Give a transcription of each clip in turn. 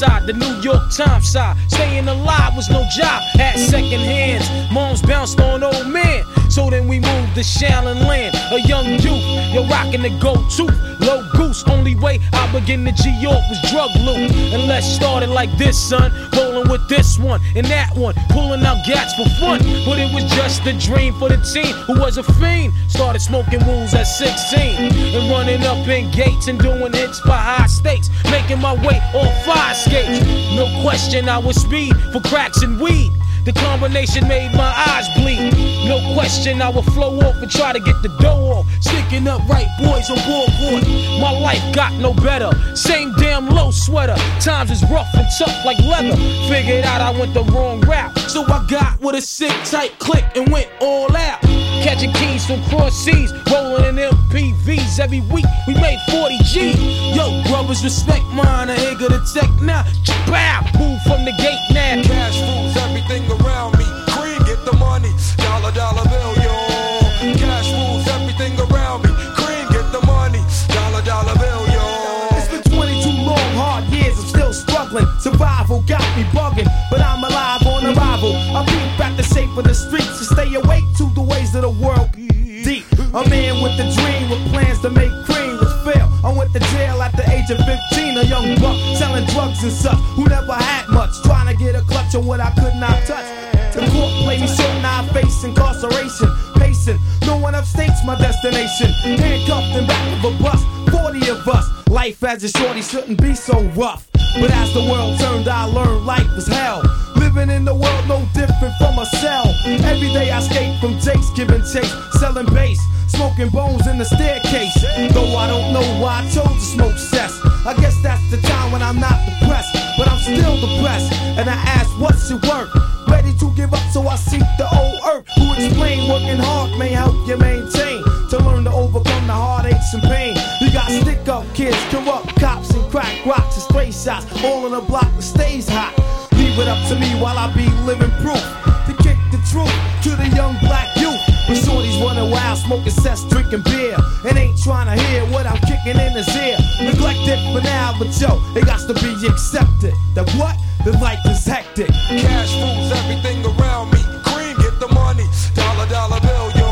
side, the New York Times side. Staying alive was no job, had second hands. Moms bounced on old men. So then we moved to Shaolin Land, a young youth, you're rocking the go-to, low goose. Only way I begin to G-York was drug loot. And let's start it like this, son, rolling with this one and that one, pulling out gats for fun. But it was just a dream for the teen who was a fiend. Started smoking wools at 16 and running up in gates and doing hits by high stakes, making my way off fire escapes. No question I was speed for cracks and weed. The combination made my eyes bleed. No question I would flow off and try to get the dough off. Sticking up right boys on board. My life got no better. Same damn low sweater. Times is rough and tough like leather. Figured out I went the wrong route. So I got with a sick tight click and went all out. Catching keys from cross seas, rolling in MPVs. Every week we made 40 G's. Yo, brothers, respect mine. I ain't gonna tech now. Bow, move from the gate now. Cash rules everything around me. Cream, get the money. Dollar, dollar bill, yo. Cash rules everything around me. Cream, get the money. Dollar, dollar bill, yo. It's been 22 long, hard years. I'm still struggling. Survival got me bugging, but I'm alive on arrival. I peep at the shape of the streets to stay awake to the ways of the world. Deep, a man with a dream, with plans to make cream, which fail. I went to jail at the age of 15, a young buck selling drugs and such, who never had much, trying to get a clutch on what I could not touch. The court played me so now I face incarceration, pacing. No one upstates my destination. Handcuffed in back of a bus, 40 of us. Life as a shorty shouldn't be so rough. But as the world turned, I learned life was hell. Living in the world no different from a cell. Every day I skate from Jake's, giving chase, selling bass, smoking bones in the staircase. Though I don't know why I chose to smoke cess. I guess that's the time when I'm not depressed, but I'm still depressed. And I ask, what's your work? Ready to give up, so I seek the old earth, who explain working hard may help you maintain, to learn to overcome the heartaches and pain. You got stick-up kids, corrupt cops, and crack rocks and stray shots, all in a block that stays hot. Leave it up to me while I be living proof, to kick the truth to the young black youth. When shorties running wild, smoking cess, drinking beer, and ain't trying to hear what I'm kicking in his ear. Neglected for now, but yo, it got to be accepted. That what? The life is hectic. Cash rules everything around me. Cream, get the money. Dollar, dollar bill, yo.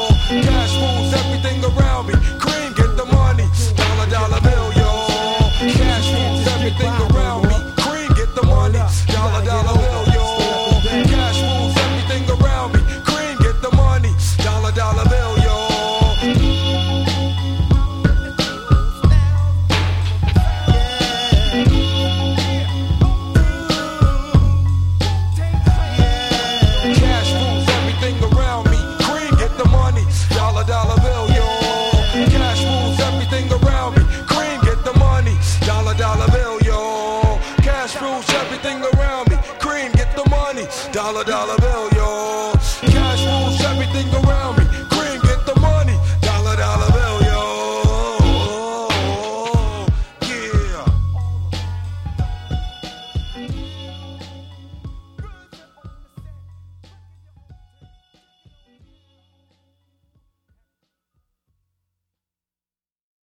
Cash rules everything around me. Cream, get the money. Dollar, dollar bill, yo. Cash rules everything around me. Cream, get the money. Dollar, dollar bill, yo. Cash rules everything around me. Cream, get the money. Dollar, dollar bill, yo. Cash rules everything around me. Cream, get the money. Dollar, dollar bill,